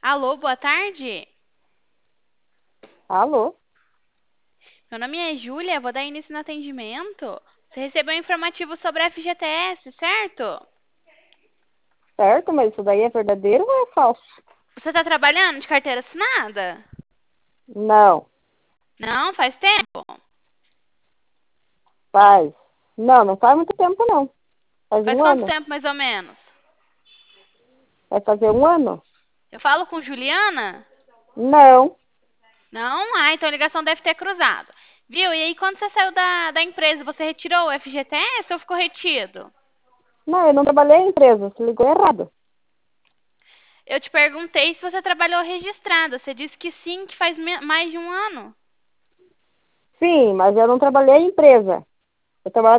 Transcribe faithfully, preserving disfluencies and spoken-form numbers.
Alô, boa tarde. Alô? Meu nome é Júlia, vou dar início no atendimento. Você recebeu um informativo sobre a F G T S, certo? Certo, mas isso daí é verdadeiro ou é falso? Você está trabalhando de carteira assinada? Não, Não, faz tempo. faz. Não, não faz muito tempo, não. Faz Faz um quanto ano. tempo, mais ou menos? Vai fazer um ano? Eu falo com Juliana? Não. Não? Ah, então a ligação deve ter cruzado. Viu? E aí, quando você saiu da, da empresa, você retirou o F G T S ou ficou retido? Não, eu não trabalhei em empresa. Você ligou errado. Eu te perguntei se você trabalhou registrada. Você disse que sim, que faz me- mais de um ano. Sim, mas eu não trabalhei em empresa. Eu trabalhava